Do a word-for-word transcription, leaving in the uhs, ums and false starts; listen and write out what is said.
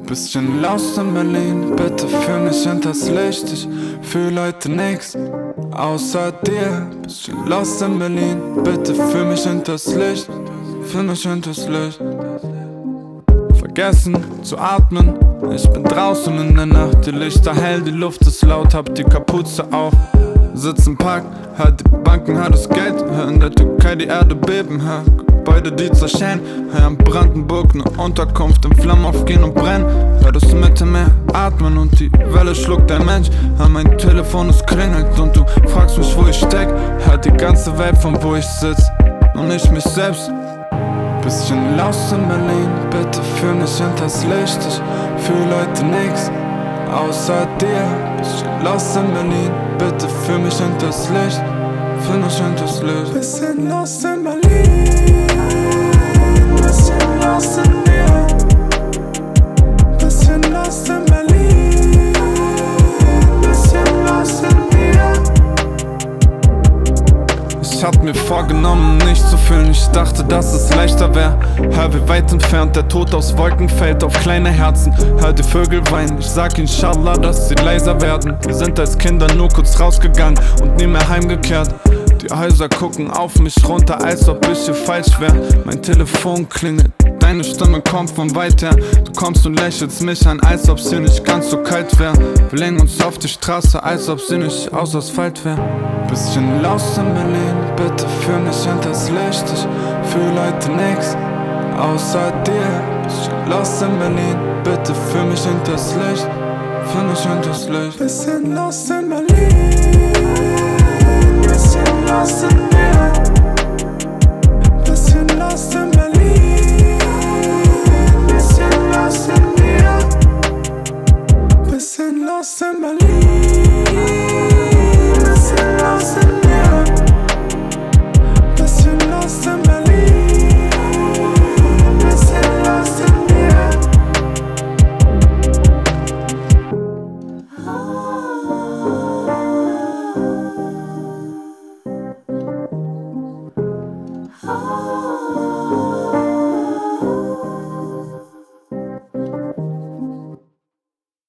Bisschen lost in Berlin, bitte führ mich hinters Licht. Ich fühl heute nix außer dir. Bisschen lost in Berlin, bitte führ mich hinters Licht. Führ mich hinters Licht. Vergessen zu atmen, ich bin draußen in der Nacht. Die Lichter hell, die Luft ist laut, hab die Kapuze auf. Sitz im Park, hör die Banken, hör das Geld. Hör in der Türkei die Erde beben, hör Gebäude, die zerschellen. Hör in Brandenburg ne Unterkunft in Flammen aufgehen und brennen. Hör das Mittelmeer atmen und die Welle schluckt ein Mensch. Hör mein Telefon, es klingelt und du fragst mich, wo ich steck. Hör die ganze Welt, von wo ich sitz und nicht mich selbst. Bisschen lost in Berlin, bitte führ mich hinters Licht. Ich fühl heute nix außer dir. Bisschen lost in Berlin, bitte führ mich hinters Licht. Führ mich hinters Licht. Bisschen lost in Berlin, bisschen lost in mir. Bisschen lost in Berlin, bisschen lost in mir. Ich hab mir vorgenommen, nicht zu fühlen. Ich dachte, dass es leichter wär. Hör, wie weit entfernt der Tod aus Wolken fällt auf kleine Herzen. Hör die Vögel weinen, ich sag inshallah, dass sie leiser werden. Wir sind als Kinder nur kurz rausgegangen und nie mehr heimgekehrt. Die Häuser gucken auf mich runter, als ob ich hier falsch wär. Mein Telefon klingelt, deine Stimme kommt von weit her. Du kommst und lächelst mich an, als ob's hier nicht ganz so kalt wär. Wir lehnen uns auf die Straße, als ob sie nicht aus Asphalt wär. Bisschen lost in Berlin, bitte führ mich hinters Licht. Ich fühl heute nix außer dir. Bisschen lost in Berlin, bitte führ mich hinters Licht. Führ mich hinters Licht. Bisschen lost in Berlin, bisschen lost in